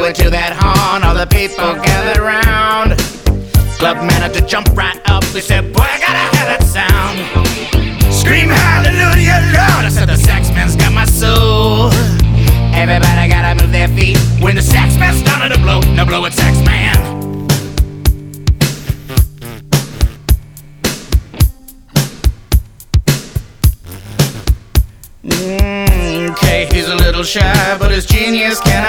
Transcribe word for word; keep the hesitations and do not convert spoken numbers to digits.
According to that horn, all the people gathered round. Club manager jumped right up. He said, boy, I gotta have that sound. Scream hallelujah, Lord. I said, the sax man's got my soul. Everybody gotta move their feet when the sax man's done to blow. Now blow it, sax man. Mm, okay, he's a little shy, but his genius cannot